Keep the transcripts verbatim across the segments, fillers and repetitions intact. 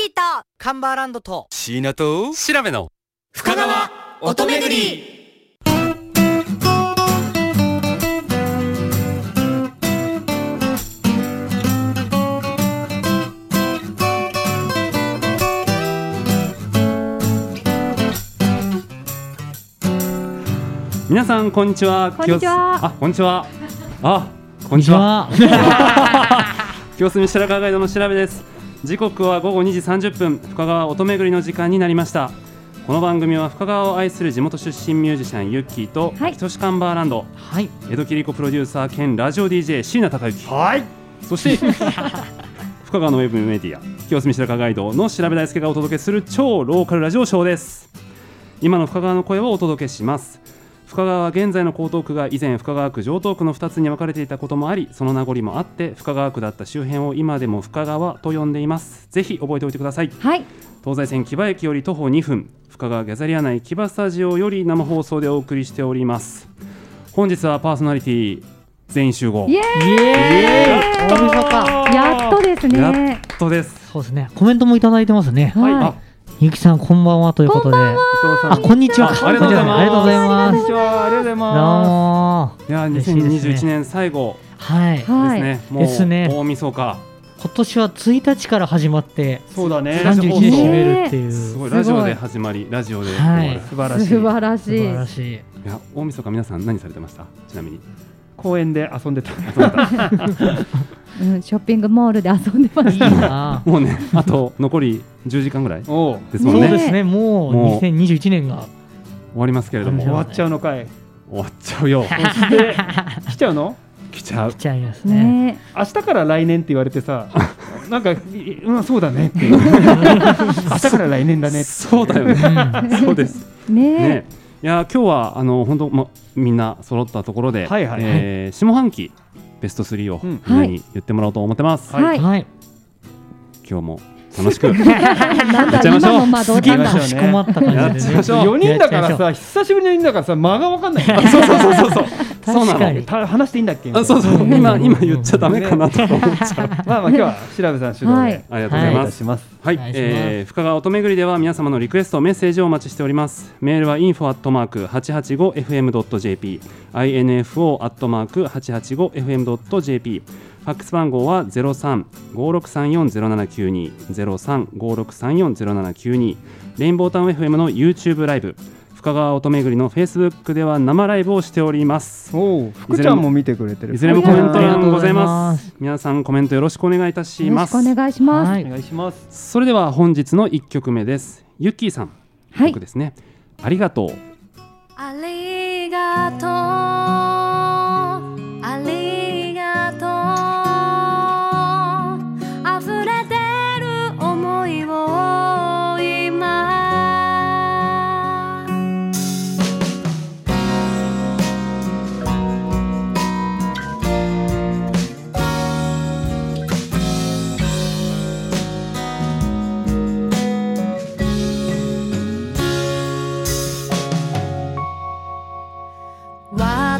ーとカンバーランドとシーナと調べの深川音めぐり。 皆さんこんにちは。 こんにちは。 あ、こんにちは。あ、こんにちは。清澄白河ガイドの調べです。時刻はごごにじさんじゅっぷん、深川音めぐりの時間になりました。この番組は深川を愛する地元出身ミュージシャンユッキーと、 はい、 キトシカンバーランド、 はい、 江戸切子プロデューサー兼ラジオ ディージェー 椎名孝之、 はい、 そして深川のウェブメディア清澄白河ガイドの調べ大輔がお届けする超ローカルラジオショーです。今の深川の声をお届けします。深川は現在の江東区が以前深川区城東区のふたつに分かれていたこともあり、その名残もあって深川区だった周辺を今でも深川と呼んでいます。ぜひ覚えておいてください。 はい、 東西線木場駅より徒歩にふん、深川ギャザリア内木場スタジオより生放送でお送りしております。本日はパーソナリティ全員集合。 イエーイ、 大晦日やっとですね。 やっとです。 そうですね。コメントもいただいてますね。 はい、 あ、 ゆきさんこんばんはということで、 こんばんは。 あ、こんにちは。 ありがとうございます。 ありがとうございます。 こんにちは、ありがとうございどうまも。 いや、にせんにじゅういちねん最後はい。 ですはいね。もうですね大晦日。 今年はついたちから始まってす。そうだね。 さんじゅういちにち締めるっていう。 すごい、 すごいラジオで始まりラジオで終わる。 はい素晴らしい。 素晴らし素い。 晴らしい。 いや、大晦日皆さん何されてました？ちなみに。 公園で遊んでた。 うん、ショッピングモールで遊んでまいいした。 な。 もうね、あと残りじゅうじかんぐらいおう、 ですもんね。終そうですね。もうもうにせんにじゅういちねんがわりますけれども、 終わっちゃうのかい。 終わっちゃうよ。 そして来ちゃうの？ 来ちゃう来。ちゃいますね。 ね、 明日から来年って言われてさ、なんか、うん、そうだねっていう。明日から来年だね。 そうだよね。そうです。 ね、 ね。いや、今日はあの本当まみんな揃ったところで、 はいはいはいえー下半期ベストスリーをうんみんなに言ってもらおうと思ってます。 はい。 はい。 今日も楽しくなんだやっちゃいましょう今の間どうだったすげえましょう。 かしこまったや感じでね。 っちゃいましょう。 よにんだからやっちゃさ、久しぶりのよにんだからさ、間がわかんない。 そうそうそうそうそう。そうなの。 確かに。 た話していいんだっけみたいな。 あ、そうそう。 うん今今言っちゃダメかなと思っちゃう。 まあまあ今日は調べさん主導で、 はいありがとうございお願います。 いたします。 はい、 お願いしますえー、深川音めぐりでは皆様のリクエストメッセージをお待ちしております。メールは インフォ アットマーク はちはちごエフエム ドット ジェーピー インフォ アットマーク はちはちごエフエム ドット ジェーピー、 ファックス番号は ゼロさん ごろくさんよん ゼロななきゅうに ゼロさん ごろくさんよん ゼロななきゅうに、レインボータウン エフエム の YouTube ライブ、深川音めぐりの Facebook では生ライブをしております。 おお、福ちゃんも見てくれてる。 いずれもコメントありがとうござい欄ございま。 ます皆さんコメントよろしくお願いいたしよろします。 くお願いします。 はいお願いします。 それでは本日のいっきょくめです。ゆっきーさん、 はい曲ですね。ありがとう。 ありがとうありがとう溢れてる想いを今私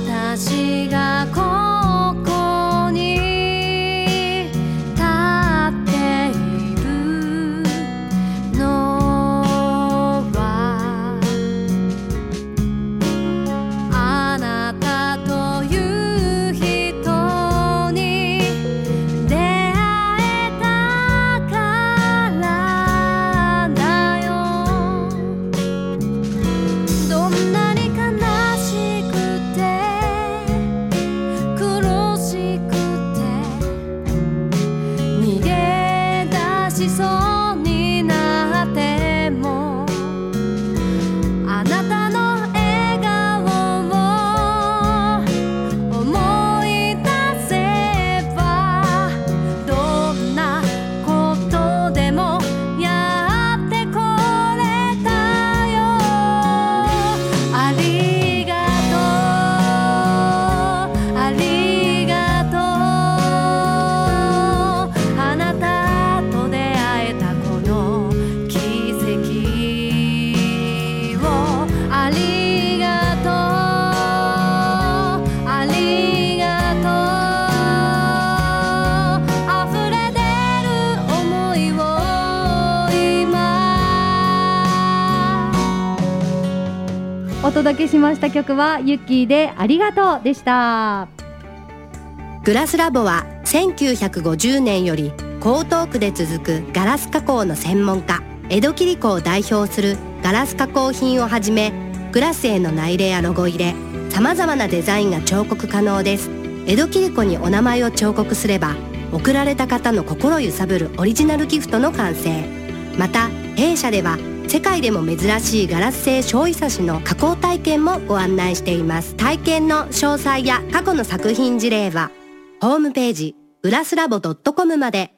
お届けしました曲はユッキーでありがとうでした。 グラスラボはせんきゅうひゃくごじゅうねんより江東区で続くガラス加工の専門家、江戸切子を代表するガラス加工品をはじめ、グラスへの内入れやロゴ入れ、さまざまなデザインが彫刻可能です。江戸切子にお名前を彫刻すれば、贈られた方の心揺さぶるオリジナルギフトの完成。また弊社では世界でも珍しいガラス製小石差しの加工体験もご案内しています。体験の詳細や過去の作品事例はホームページグラスラボ ドットコム まで。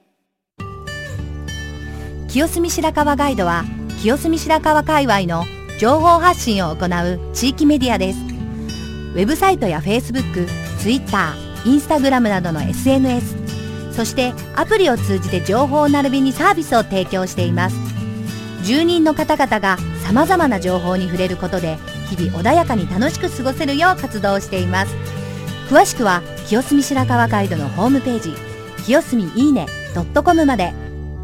清澄白河ガイドは清澄白河界隈の情報発信を行う地域メディアです。ウェブサイトや Facebook、Twitter、Instagram などの エスエヌエス、そしてアプリを通じて情報を並びにサービスを提供しています。住人の方々がさまざまな情報に触れることで日々穏やかに楽しく過ごせるよう活動しています。詳しくは清澄白河ガイドのホームページ清澄いいね ドットコム まで。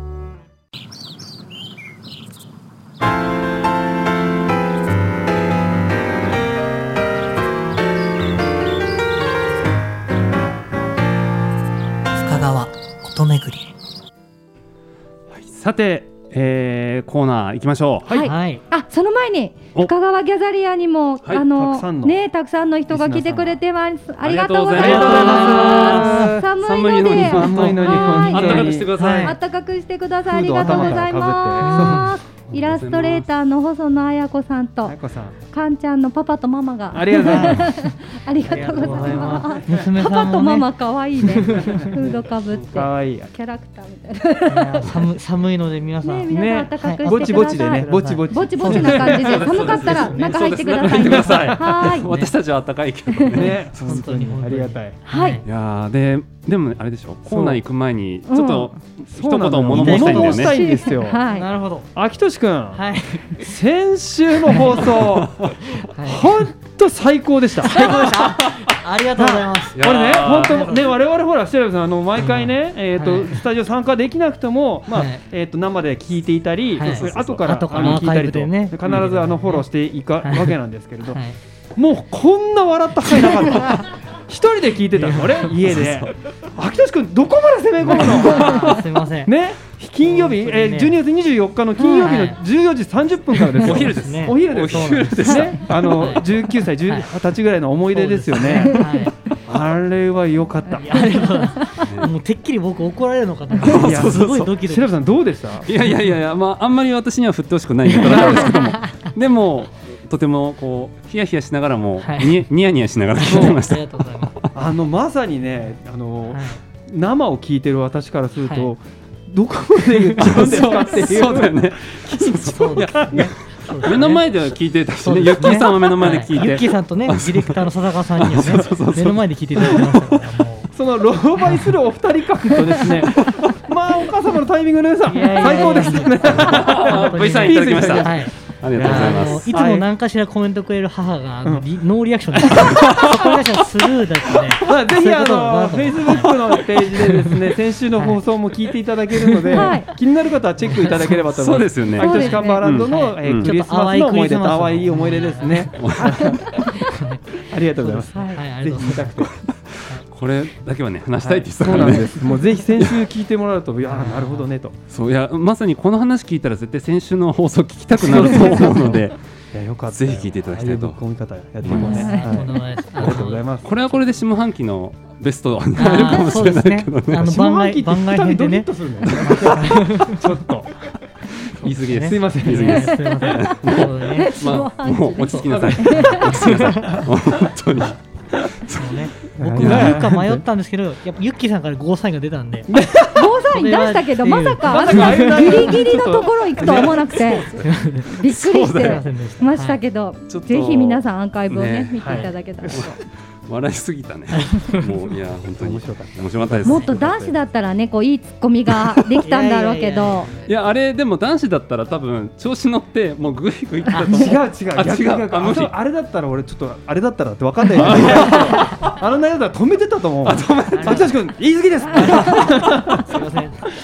深川音めぐり。 はい、さて、えー、コーナー行きましょう。 はい、 はい、 あ、その前にお深川ギャザリアにも、 はいあのたくさんのね、たくさんの人が来てくれてます。ありがありがととうございうございます。 ます寒いので、 寒いのにはい本当にあったかくしてください。 あったかくしてください。あフードをりがとうござい頭からます。イラストレーターの細野彩子さんとあやこさん、 かんちゃんのパパとママがありがとうございます。 ありがとうございます。 娘パさんもね、 パとママ可愛いね。フードかぶってキ可愛い。 ャラクターみたいな。 いや寒寒いので皆さん、 ね、皆さん暖かくしてください。 ぼちぼちでね、ぼちぼち。 ぼちぼちな感じで、寒かったら中入ってください。 そうですね中入ってくださいはーい。 私たちは暖かいけどね。 ね、 本当に本当にありがたい。 はい。 いやーででもあれでしょ、コーナー行く前にちょっと一そうなのよ言物申したいんだよ物申したね。 いんですよ。 はい。 なるほど。 秋俊くん、 はい先週の放送、 はい本当最高でした。 最高でした。ありがとうございます。 いやこれね、 ー本当ね、我々ほら、シェラブさん、あの毎回ね、えっとはいスタジオ参加できなくても、まあはいえっと生で聞いていたり、 はいそれ後から後からあの聞いたりと、 アーカイブでね必ずあのフォローしていかはいわけなんですけれど、 はいもうこんな笑った回なかった。一人で聞いてたの、あれ家で。秋俊君どこまで攻め込むの？ あーすみません。 ね、金曜日、 本当にねえー、じゅうにがつにじゅうよっかの金曜日のじゅうよじさんじゅっぷんからですよ。 お昼ですねお昼です。 お昼ですね、あのじゅうきゅうさい、じゅうはたちぐらいの思い出ですよね。 はいあれは良かった。 いやありがとうございます。もうてっきり僕怒られるのかと思って、 いやすごいドキドキ。 シェラブさんどうでした？ いやいやいやいや、まああんまり私には振ってほしくないネタなんですけども、でもとてもこうヒヤヒヤしながらも、 はいニヤニヤニヤしながら聞いてました。 ありがとうございます。 あのまさにね、あの、 はい生を聞いてる私からすると、 はいどこまで言っちゃうんですかっていう。 そうだよね。 そうですね。そうですね目の前では聞いてたしね、 そうですねユッキーさんは目の前で聞いて、 はユッキーさんとね、ディレクターの笹川さんにはねそうそうそうそう目の前で聞いていただきましたから、もうその狼狽するお二人感とですね、まあお母様のタイミングの良さ、 いやいやいや最高でしたね。 あ ブイ さんいただきました。 はい。 ありがとうございまあのす。 いつも何かしらコメントくれる母が、あのうんリノーリアクションです。そこに関してはスルーだってね。 まあ、ぜひあそうのいうことだなと Facebook のページでですね、先週の放送も聞いていただけるので、 はい気になる方はチェックいただければと思います。 そうですよね。 秋年カンバーランドの、 うんえーうんクリスマスの思い出とちょっと淡い思い出ですね。ありがとうございます。 はい、ありぜがとうございます。 ひ見たくて。 これだけはね話したいって言ってたそうからね。 なんです。もうぜひ先週聞いてもらうと、いやーなるほどねと。 そういやまさにこの話聞いたら絶対先週の放送聞きたくなると思うので、 いやよかった。 ぜひ聞いていただきたいとああう込み方やっていこうね。 はいとんはいでもないです。 ありがとうございます。 これはこれで下半期のベストになるかもしれないけどあーそうですねあね。 の番外番外編でねドキッとするね。ちょっと。 言い過ぎです。 すいません。 言い過ぎです。 すみません。そうね。 まあもう落ち着きなさい。落ち着きなさい。本当に。 そうね。僕もいや言うか迷ったんですけど、やっぱユッキーさんからゴーサインが出たんで。 ゴーサイン出したけど、まさかあんまさかああいうなギリギリのところ行くとは思わなくて、びっくりしすいまてせんでしたましたけど、 ちょっとぜひ皆さんアーカイブをねね見ていただけたらと。 笑いすぎたね。もういや本当に面白かった面白かったです。 もっと男子だったらね、こういいツッコミができたんだろうけど、 いやあれでも男子だったら多分調子乗ってもうグイグイ来たと思う。 違う違うあ逆違う逆あ無理あれだったら俺ちょっとあれだったらって分かんないあの内容だったら止めてたと思う。あ、確かに言い過ぎです。 すいません。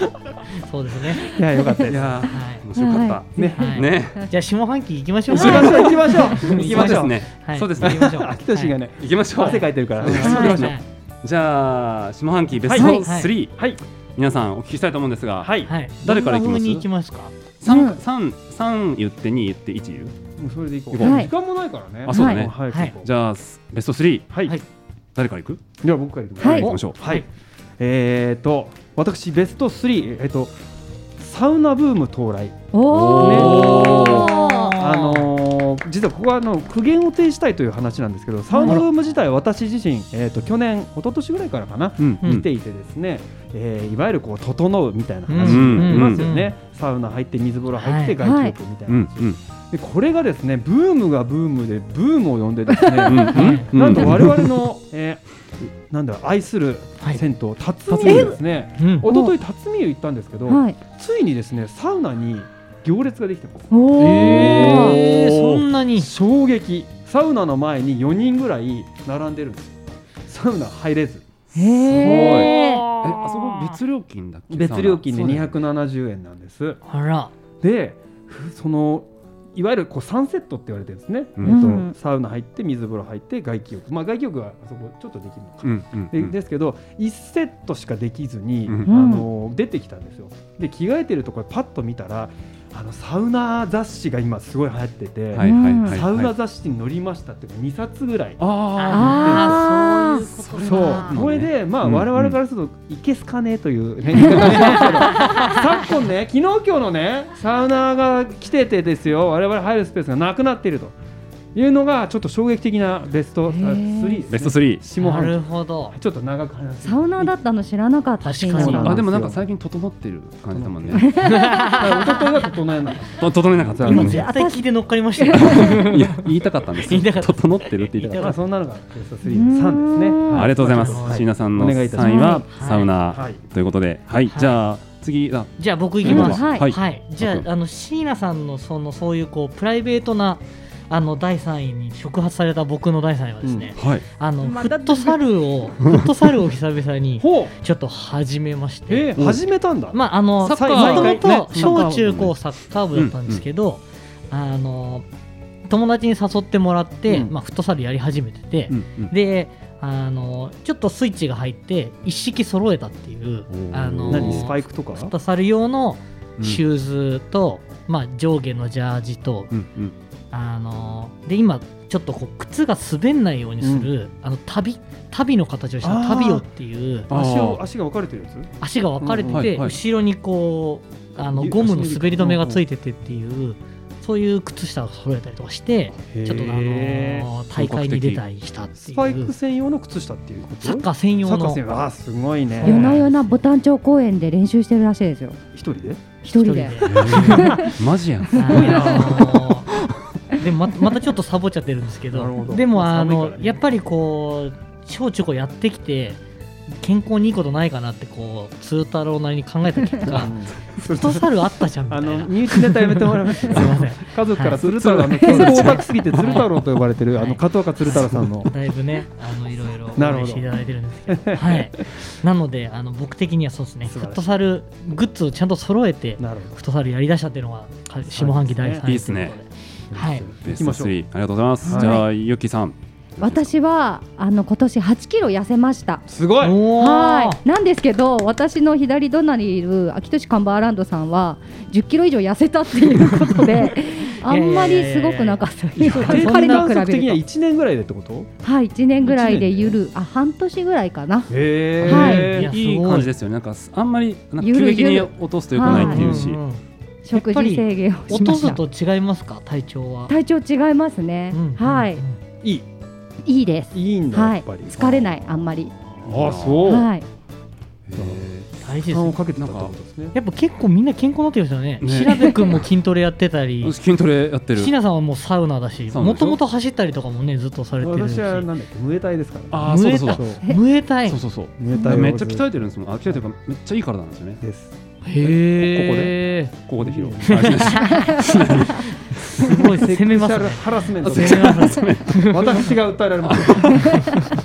そうですね。 いやよかったですいやはいー面白かったねはいねじゃあ下半期行きましょう。 行きましょう行きましょう行きましょうねはいそうですね行きましょう。 秋田氏がね行きましょう汗かいてるからはい行きましょうじゃあ下半期ベスはいトスリーはい皆さんお聞きしたいと思うんですがはいはい。 誰から行きますどんな風に行きますか。 うん三三言ってに言っていち言うもうそれでいこう行こうはい時間もないからねあそうだねはいはいじゃあベストスリーはいはい誰から行くでは僕からいきますはい行きましょうはいえーと私ベストスリーえっとサウナブーム到来おおあのー実はここはあの苦言を呈したいという話なんですけどサウナブーム自体は私自身、えー、と去年一昨年ぐらいからかな、 うんうん見ていてですね、えーいわゆるこう整うみたいなうん話うんいますよね、サウナ入って水風呂入ってはい外気浴みたいうんな話、でこれがですねブームがブームでブームを呼んでですね、 うんうんなんと我々の、えーなんだ愛するはい銭湯辰巳湯ですね、 うん一昨日辰巳湯行ったんですけど、 はいついにですねサウナに行列ができてます。 おおえー、そんなに。 衝撃。サウナの前によにんぐらい並んでるんですよ。サウナ入れずへええあそこ別料金だっけ別料金でそうだにひゃくななじゅうえんなんです。 あら。 でふそのいわゆるこうさんセットって言われてるんですね、 うんえっとうんサウナ入って水風呂入って外気浴、まあ、外気浴はあそこちょっとできるのか、 うんうんでですけどいちセットしかできずに、 うんあの出てきたんですよ。で着替えてるところパッと見たらあのサウナ雑誌が今すごい流行ってて、 はいはいはいはいサウナ雑誌に載りましたっていうかにさつぐらい。 ああ、そういうことそうか。 これで、まあうん我々からするといけすかねえという、ね、言い方をしますけど昨今ね、昨日今日のねサウナーが来ててですよ、我々入るスペースがなくなっているというのがちょっと衝撃的なベストスリーですね。 ベストスリー下なる半期ほど。 ちょっと長く話すサウナーだったの知らなかった。 確かに新年あでもなんか最近整ってる感じだもんねだから一昨日が整えなかっと整えなかったうん今い絶対聞いて乗っかりましたよ。 や言いたかったんです言いたかった整ってるって言いたた。 かっまあそんなのがベストスリーのさんですね。 うんはいたありがとうございますはい椎名さんのお願いいたしますさんいははいサウナはいということではいはいじゃあ次あじゃあ僕行きます。 うんは。 はいいはい。じゃああの椎名さんのそのそういうこうプライベートなあのだいさんいに触発された僕のだいさんいはですね、 はいあのまたフットサルをフットサルを久々にほうちょっと始めまして。 えー、始めたんだ。 まああのサッカーもともとね小中高サッカー部だったんですけど、あの友達に誘ってもらって、 うんまあ、フットサルやり始めてて、 うんうんであのちょっとスイッチが入って一式揃えたっていうおーあの何スパイクとか？ フットサル用のうんシューズと、まあ、上下のジャージと、 うんうんあので今ちょっとこう靴が滑んないようにする、あの旅旅の形をしたあータビオっていうあー足を足が分かれてるやつ？ 足が分かれてて、 うんはいはい後ろにこうあのゆゴムの滑り止めがついててっていう、そういう靴下を揃えたりとかしてちょっとあのへーー大会に出たりしたってスパイクいう専用の靴下っていうこと？ サッカー専用のサッカー専用。あーすごいね。 夜な夜なボタン町公園で練習してるらしいですよ。 一人で？ 一人で。 マジやんすごいな。でもままたちょっとサボっちゃってるんですけど、 なるほどでもあまあ寒いからねのやっぱりこう小中高やってきて健康にいいことないかなってこう鶴太郎なりに考えた結果、フットサルあったじゃんみたあいな。 の身内ネタやめてもらいます。すみません家族から鶴太郎、あの健康オタクすぎて鶴太郎と呼ばれてるあの加藤岡鶴太郎さんの。 だいぶね、あのいろいろなるほど応援していただいてるんですけど、はい。なのであの僕的にはそうですね、 素晴らしいフットサルグッズをちゃんと揃えてなるほフットサルやりだしたっていうのがか下半期第三位いいっすねということではい。 ベストスリーありがとうございますはいじゃあゆきさん私はあの今年はちキロ痩せました。 ど。すごい。 おーはい。なんですけど、私の左隣にいる秋年カンバーランドさんはじゅっキロ以上痩せたっていうことで、あんまりすごくなかったです。 定期彼に観測的には比べる一年ぐらいでってこと？ と、はい、いちねんぐらいでゆる、あ、半年ぐらいかな。 へはいやいい感じですよねなんかあんまりなんかゆる急激にゆる落とすとよくないっていうしんんん食事制限をし落とすました。 と違いますか体調は。 体調違いますね。 うんはい、 いいいいです。 いいんだはい、 やっぱり。 疲れないあんまり。 ああそう。 はい。 大事ですね。 負担をかけてたってことですね。 やっぱ結構みんな健康になってるんですよね。 ね調べ君も筋トレやってたり、 筋トレやってる椎名さんはもうサウナだし、 サウナでしょもともと走ったりとかもねずっとされてるし。 私はなんだっけムエタイですから。 ああそうだそうだそうムエタイそうそうそうムエタイをめっちゃ鍛えてるんですもんあ鍛えてるからめっちゃいい体なんですよねです。 へえ。 ここで披露あしないしないすごい攻めますね。 セクシャルハラスメント。 攻めますね。 私が訴えられます。 セ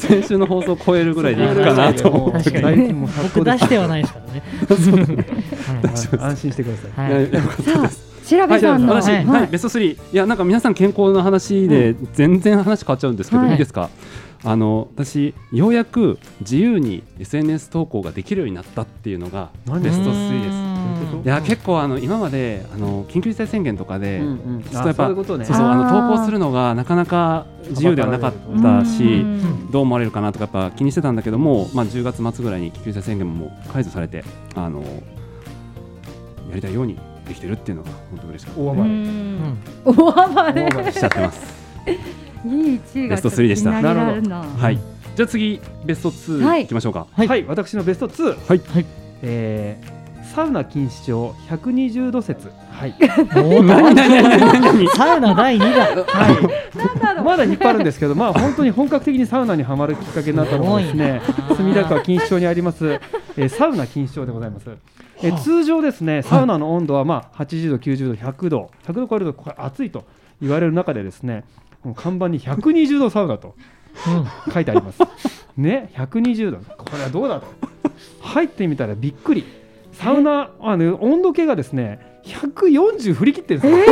先週の放送を超えるぐらいでいいかなと思う。 確か大にもう僕出してはないですからね。 はい安心してください。 はいいやよかったです。 調べさんの、 話、 はいはい、ベストスリー、いやなんか皆さん健康の話で全然話変わっちゃうんですけど、 はいいいですか。あの私ようやく自由に エスエヌエス 投稿ができるようになったっていうのが何ですベストスリーです。 うんいや結構あの今まであの緊急事態宣言とかで、 うんうんちょっとやっぱあそういうことねそうそうあのあー投稿するのがなかなか自由ではなかったし、どう思われるかなとかやっぱ気にしてたんだけども、まあ、じゅうがつ末ぐらいに緊急事態宣言も解除されてあのやりたいようにできてるっていうのが本当嬉しかっう大暴れ。 ん大暴れたしちゃってます。 いいいちいがベストスリーでした気になるな。 はい、じゃあ次ベストツはいーいきましょうか。 はいはい、私のベストツー。 はいはいえーサウナ禁止症ひゃくにじゅうど説。はい。 おー何何何何何サウナだいにだ。 はい。まだ引っ張るんですけど、まあ本当に本格的にサウナにはまるきっかけになったのがですね、墨田区錦糸町にあります、えーサウナ禁止症でございます。えー通常ですね、サウナの温度はまあはちじゅうど、きゅうじゅうど、ひゃくど、ひゃくど超えるとこれ暑いと言われる中でですね、もう看板にひゃくにじゅうどサウナと書いてあります。ね、ひゃくにじゅうど、これはどうだと。入ってみたらびっくり。サウナあの温度計がですね、ひゃくよんじゅう振り切ってるんですよ。 や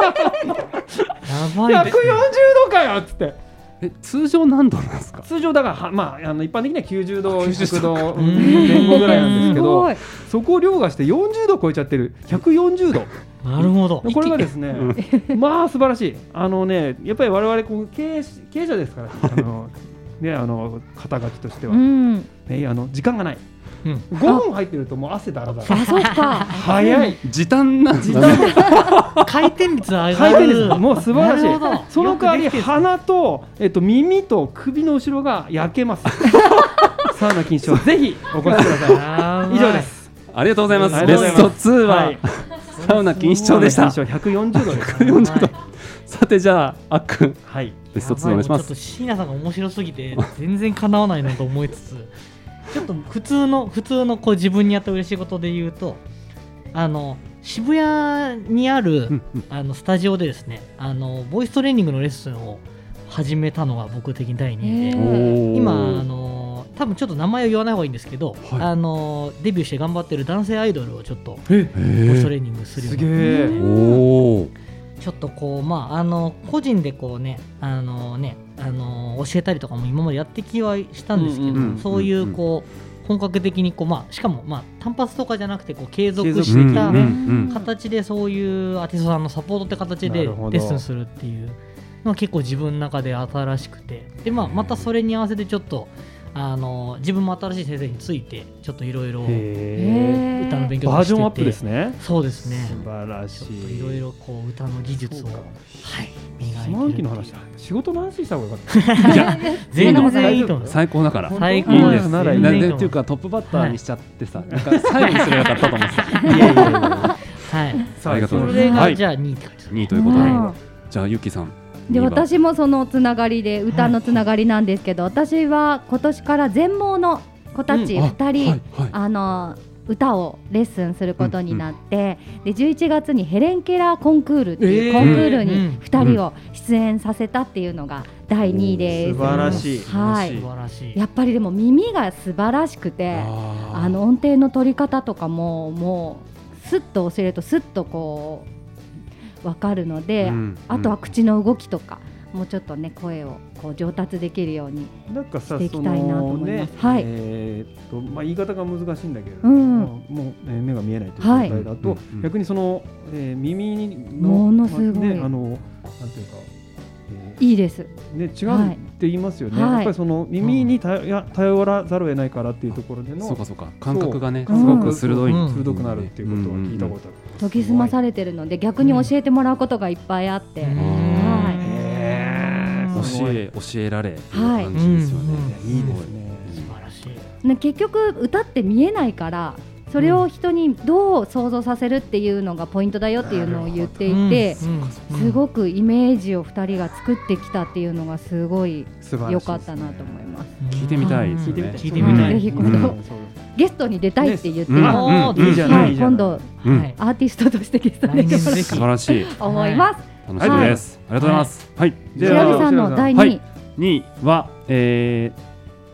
ばいひゃくよんじゅうどかよっつって。 え通常何度なんですか。 通常だからは、まあ、あの一般的にはきゅうじゅうど、ひゃくどん前後ぐらいなんですけど、 すごいそこを凌駕してよんじゅうど超えちゃってるひゃくよんじゅうど。 なるほど。 これがですね、まあ素晴らしい。あのね、やっぱり我々こう経営経営者ですから、あのねあの肩書きとしては、 うん。 ねあの時間がない。 うんごふん入ってるともう汗だらだら。 あ、そっか。 早い。 時短なんですね。 回転率上がる。 回転率もう素晴らしいなるほど。 その代わりよくできてる鼻とえっと耳と首の後ろが焼けます。サウナ禁止症ぜひお越しくださやばいい。以上です。 ありがとうございます。 ありベスがとうございますトツーは、 はいサウナ禁止症でした。 サウナ禁止症ひゃくよんじゅうどです。 ひゃくよんじゅうど。さてじゃああっくんはい。 ベストツーお願いします。 やばもうちょっと椎名さんが面白すぎて全然叶わないなと思いつつ、ちょっと普通の普通のこう自分にやった嬉しいことで言うと、あの渋谷にあるうんうんあのスタジオでですね、あのボイストレーニングのレッスンを始めたのが僕的にだいにいで、 へー今あの多分ちょっと名前を言わない方がいいんですけど、 はいあのデビューして頑張ってる男性アイドルをちょっとえボイストレーニングするようになってすげえおお。 ちょっとこうまああの個人でこうねあのねあの教えたりとかも今までやってきはしたんですけど、 うんうんうんそういうこう本格的にこうまあしかもまあ単発とかじゃなくてこう継続継してた続ね形でそういうアーティストさんのサポートって形でレなるほどッスンするっていうのは結構自分の中で新しくて、でまあまたそれに合わせてちょっとあの自分も新しい先生についてちょっといろいろへへー歌の勉強バージョンアップしててですね。 そうですね素晴らしちょっとい。 いろいろこう歌の技術をそうかはい磨いて下る半期の話だ。仕事の話した方がよかった。 いや全然いいと思う。 最高だから。 最高です。 いいですならいいなん全然いいと思うでっていうかトップバッターにしちゃってさ、なんか最後にすればよかったと思ってた。 いやいやいや。 はい。 ありがとうごそざいます。はい。 れがじゃあにいって感じです。 にいということで、 うんじゃあゆきさん。 でにば私もそのつながりで歌のつながりなんですけど、私は今年から全盲の子たちうんあふたり、 はいはいあの歌をレッスンすることになって、でじゅういちがつにヘレン・ケラーコンクールっていうえーコンクールうんにふたりを出演させたっていうのがだいにいです。 素晴らしい。 はい素晴らしい。 やっぱりでも耳が素晴らしくて、 あーあの音程の取り方とかももうスッと教えるとスッとこう分かるので、 うんあとは口の動きとかもうちょっとね声をこう上達できるように。 なんかさ、 していきたいなと思いますそのねはいえーっとまあ言い方が難しいんだけれどうんも、もうえー目が見えないという状はい態だとうんうん逆にそのえー耳のものすごいねあのなんていうかえいいです。 ーね違うって言いますよね。 はいやっぱりその耳に頼や頼らざるを得ないからっていうところでのそうかそうか感覚がねすそうごく鋭い。 うん鋭くなるっていうことは聞いたことある。 研ぎ澄まされてるので逆に教えてもらうことがいっぱいあって、 うんはいへーす教ごいえ教えられっていう感じですよね。 はいいいですね。 素晴らしい。 ね、結局歌って見えないからそれを人にどう想像させるっていうのがポイントだよっていうのを言っていて、すごくイメージをふたりが作ってきたっていうのがすごい素晴らしい良かったなと思います。 聞いてみたいですよね。 聞いてみたい。 ぜひ今度うんそうゲストに出たいって言ってうんます。 うんいいじゃないはいい、 いじゃない今度うんはい。 アーティストとしてゲストに出てもらい来年ぜひ素晴らしい。 と思います。 楽しみです。ありがとうございます。はい。 じゃあ白木さんのだいにい、 はいにいは、えー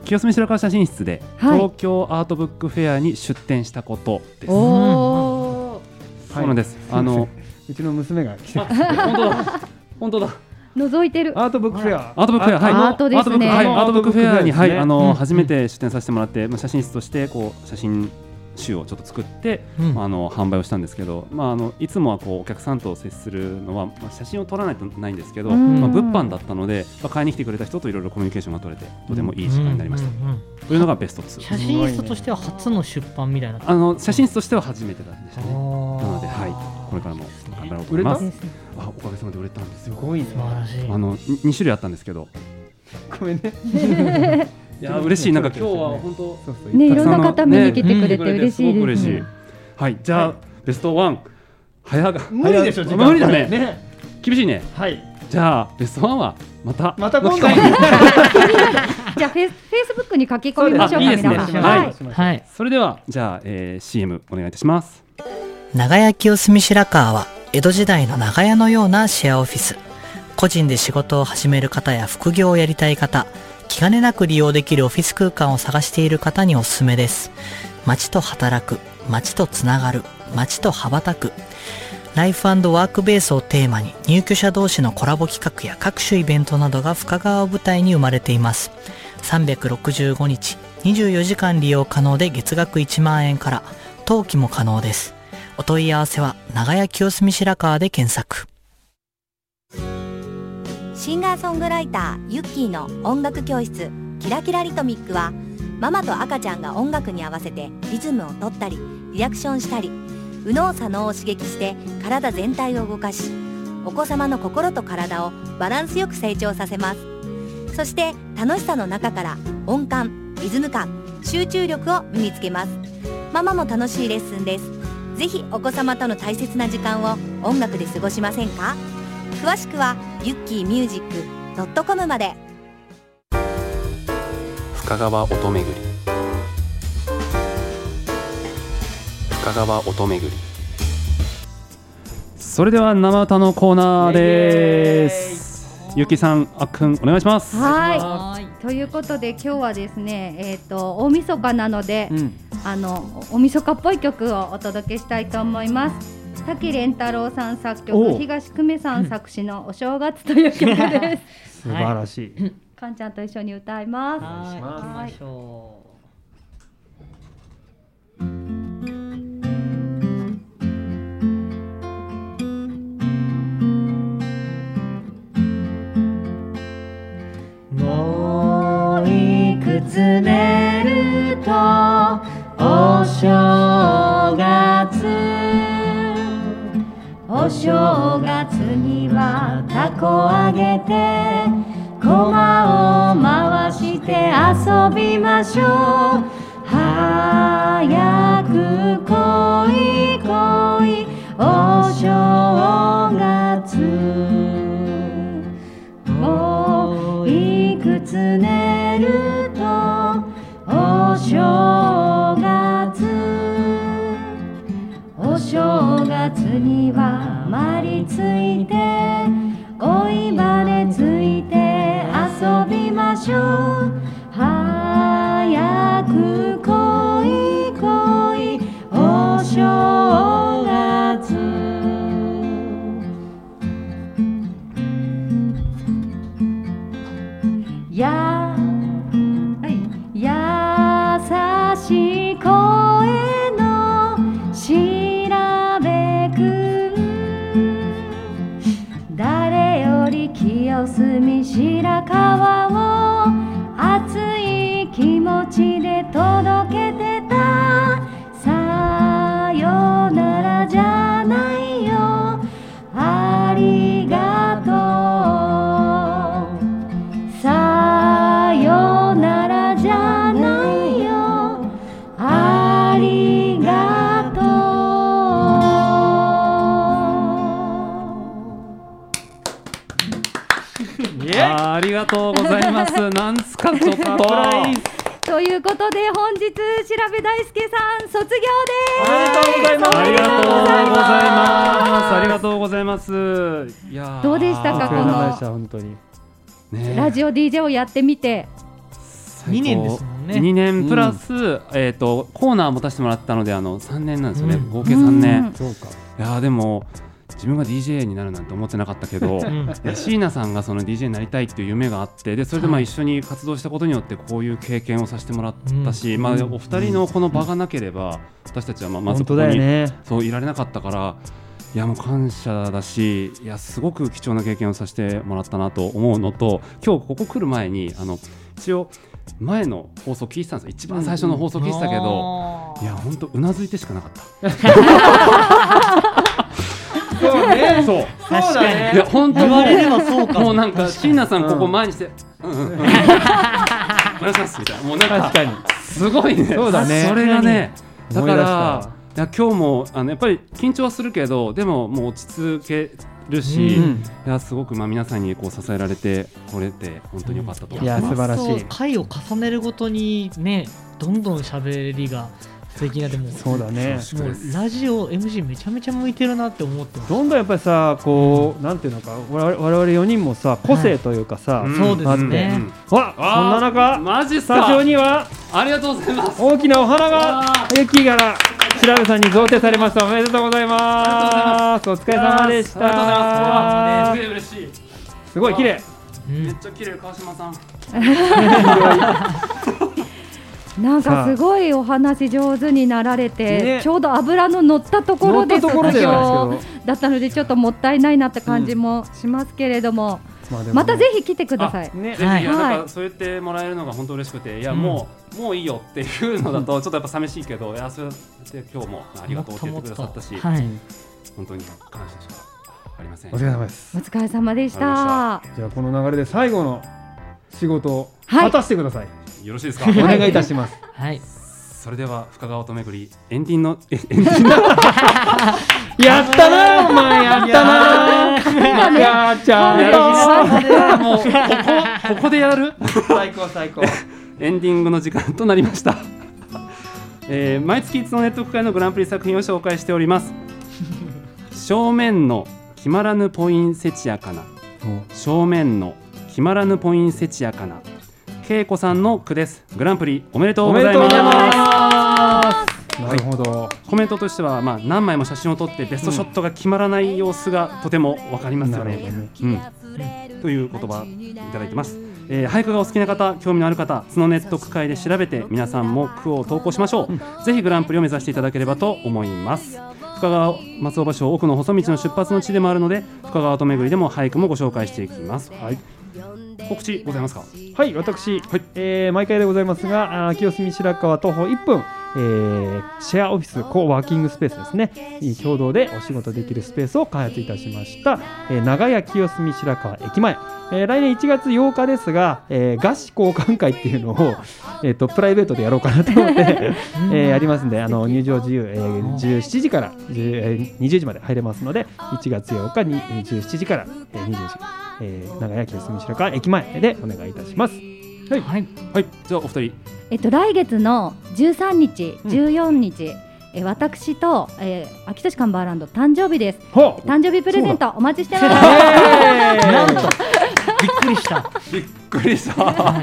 清澄白河写真室ではい東京アートブックフェアに出展したことです。 おーそうなんです。あのうちの娘が来てます。 本当だ本当だ。 覗いてる。 アートブックフェア。 アートブックフェア、はい、 アートですねアートブック、はい、アートブックフェアに、はい、あの、 うん初めて出展させてもらって、まあ、写真室として、こう、写真集をちょっと作って、 うんまあ、あの、販売をしたんですけど、まあ、あの、いつもは、こう、お客さんと接するのは、まあ、写真を撮らないとないんですけど、 うんまあ、物販だったので、まあ、買いに来てくれた人といろいろコミュニケーションが取れて、とてもいい時間になりました。 うんうんうんというのがベストツー。 写真室としては初の出版みたいな。 あの、写真室としては初めてでしたね。ななので、はい、これからも頑張ろうと思います。 売れですねあ、おかげさまで売れたんですよ。 すごいね素。晴らしい。 あの、にに種類あったんですけど、 ごめんね。 いや、嬉しい、なんか、今日は本当。 そうそう。 ね、いたくさんろんな方見に来てくれてね嬉しいすごく嬉しいですね。。 はい、じゃあ、ベストワン。早が。 無理でしょ、 早時間無理だね。 ね。 厳しいね。 はい。 じゃあ、ベストワンは、また。 また今度。 機会にじゃあフェイスフェイスブックに書き込みましょうか、 そうですね皆さん。 あいいはいですね。 はい。 それでは、じゃあ、えー、シーエム お願いいたします。 長屋清澄白河は江戸時代の長屋のようなシェアオフィス。個人で仕事を始める方や副業をやりたい方、気兼ねなく利用できるオフィス空間を探している方におすすめです。街と働く、街とつながる、街と羽ばたく。ライフ&ワークベースをテーマに入居者同士のコラボ企画や各種イベントなどが深川を舞台に生まれています。さんびゃくろくじゅうごにち、にじゅうよじかん利用可能で月額いちまんえんから、登記も可能です。お問い合わせは長屋清澄白河で検索。 シンガーソングライターユッキーの音楽教室キラキラリトミックは、ママと赤ちゃんが音楽に合わせてリズムを取ったりリアクションしたり、右脳左脳を刺激して体全体を動かし、お子様の心と体をバランスよく成長させます。そして楽しさの中から音感、リズム感、集中力を身につけます。ママも楽しいレッスンです。ぜひお子様との大切な時間を音楽で過ごしませんか？詳しくはユッキーミュージックドットコムまで。 深川音めぐり。深川音めぐり。それでは生歌のコーナーです。ゆきさん、あっくん、お願いします。 はい。ということで今日はですね、えっと大晦日なので、 うん。 あのお晦日っぽい曲をお届けしたいと思います。滝廉太郎さん作おう曲、東久米さん作詞のお正月という曲です。 素晴らしい。 かんちゃんと一緒に歌います。 はい。 は行きましょう。もういくつ寝るとお正月、お正月にはたこあげて駒を回して遊びましょう。早く来い来いお正月、もういくつ寝るとお正月、お正月にはまりついておいばれついて遊びましょう。早く来い来いお正月、や優しい声の調べくん、誰より清澄白河を熱い気持ちで届けてた。さよならじゃないよ、ありがとう。さよならじゃないよ、ありがとう。 あーありがとうございます。なんすか、ちょっと。 ということで本日調べ大輔さん卒業です。 おめでとうございますありがとうございおめでとうございます。ありがとうございます。いやーどうでしたかお疲れ様でした本当に。 ねラジオ ディージェー をやってみて。 にねんですもんね。 にねんプラス、うん、えー、とコーナー持たせてもらったのであのさんねんなんですよね、うん、合計さんねん、うん、そうか。いやでも自分が ディージェー になるなんて思ってなかったけど、うん、椎名さんがその ディージェー になりたいっていう夢があって、でそれでまあ一緒に活動したことによってこういう経験をさせてもらったし、うん、まあ、お二人のこの場がなければ私たちはまあまずここに、ね、そういられなかったから、いやもう感謝だし、いやすごく貴重な経験をさせてもらったなと思うのと、今日ここ来る前にあの一応前の放送聞いてたんですよ。一番最初の放送聞いてたけど、うん、いや本当うなずいてしかなかったそうね、そう確かに、いや本当言われればそうかも。もうなんか椎名さんここ前にして、うんうんうん、お願いしますみたいな、もうなんか確かにすごいね。そうだね、それがね、だからいや今日もあのやっぱり緊張はするけど、でももう落ち着けるし、うん、いやすごくまあ皆さんにこう支えられてこれて本当に良かったと思います。いや素晴らしい。回を重ねるごとにね、どんどん喋りが素敵な、でもそうだね、もうラジオ エムシー めちゃめちゃ向いてるなって思ってます。どんどんやっぱりさ、こう、うん、なんていうのか、我々よにんもさ個性というかさ、はい、そうですね、うん、わそんな中マジっすか、スタジオにはありがとうございます、大きなお花がユッキーから調べさんに贈呈されました。おめでとうございます。お疲れ様でした。ありがとうございます。すごい嬉しい。すごい綺麗。めっちゃ綺麗、川島さん。なんかすごいお話上手になられて、ね、ちょうど油の乗ったところで卒業だったので、ちょっともったいないなって感じもしますけれども、うん、まあ、またぜひ来てください。ね、はい、なんかそう言ってもらえるのが本当嬉しくて、いやもう、うん、もういいよっていうのだとちょっとやっぱ寂しいけど、いやそれで今日もありがとうって言ってくださったし、はい、本当に感謝しかありません。お疲れ様です。お疲れ様でした。じゃあこの流れで最後の仕事を果たしてください。はい、よろしいですか。お願いいたします。はい。それでは深川乙女巡りエンディングのエンディングやったなお前、やったなやっちゃう。もうここここでやる。最高最高。エンディングの時間となりました。えー、毎月いつのネット区会のグランプリ作品を紹介しております。正面の決まらぬポインセチアかな。正面の決まらぬポインセチアかな。恵子さんの句です。グランプリおめでとうございます。なるほど。コメントとしては、まあ、何枚も写真を撮ってベストショットが決まらない様子がとても分かりますよね。うん、という言葉いただいてます。えー、俳句がお好きな方、興味のある方、そのネット区会で調べて皆さんも句を投稿しましょう。うん、ぜひグランプリを目指していただければと思います。深川松尾芭蕉奥の細道の出発の地でもあるので、深川と巡りでも俳句もご紹介していきます。はい、告知ございますか。はい、私、はい、えー、毎回でございますが、清澄白河徒歩いっぷん、えー、シェアオフィスコワーキングスペースですね、共同でお仕事できるスペースを開発いたしました、えー、長屋清澄白河駅前、えー、来年いちがつようかですが、えー、菓子交換会っていうのを、えー、とプライベートでやろうかなと思って、えー、やりますんで、あの入場自由、えー、じゅうしちじからにじゅうじまで入れますので、いちがつようかにじゅうしちじから、えー、にじゅうじ、えー、長屋清澄白河駅前でお願いいたします。はい、はいはい、じゃあお二人、えっと、来月のじゅうさんにち、じゅうよっか、うん、え私と、えー、秋田市カンバーランド誕生日です。誕生日プレゼントお待ちしてます。なんとびっくりしたびっくりした、はい、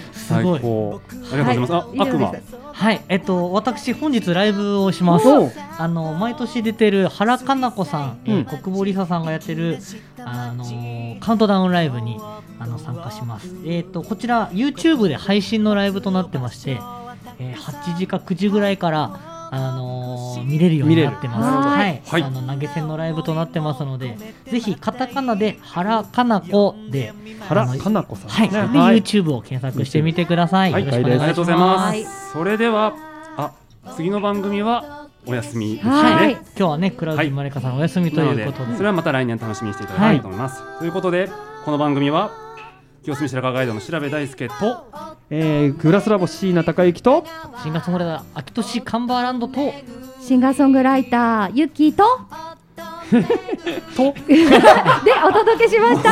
すごい、ありがとうございます。はい、あ、悪魔、はい、えっと私本日ライブをします。あの毎年出てる原かな子さん、うん、えー、国保りささんがやってる、あのー、カウントダウンライブにあの参加します。えっとこちら YouTube で配信のライブとなってまして、えー、はちじかくじぐらいからあのー、見れるようになってます。はい、はい、あの投げ銭のライブとなってますので、ぜひカタカナで原かな子で原かな子さん、はい、で、はい、YouTube を検索してみてください。はい、よろしくお願いします。ありがとうございます。はい、それではあ次の番組はお休みですね。はい、今日はねクラウディマレカさんお休みということで、それはまた来年楽しみにしていただきたいと思います。はい、ということでこの番組は清澄白河ガイドの調べ大輔と、えー、グラスラボ椎名孝之とシンガーソングライター秋田市カンバーランドとシンガーソングライターユッキーととでお届けしました。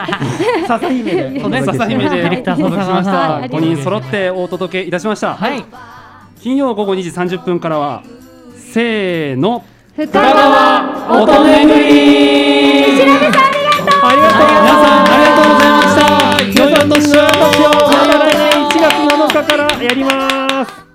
笹姫で笹姫でディレクターお届けしました。ごにん揃ってお届けいたしました。はい、金曜ごごにじさんじゅっぷんからはせーの深川音めぐり、調べさんありがとう、皆さんありがとうございました。良いお年を。また来年いちがつなのか日からやります。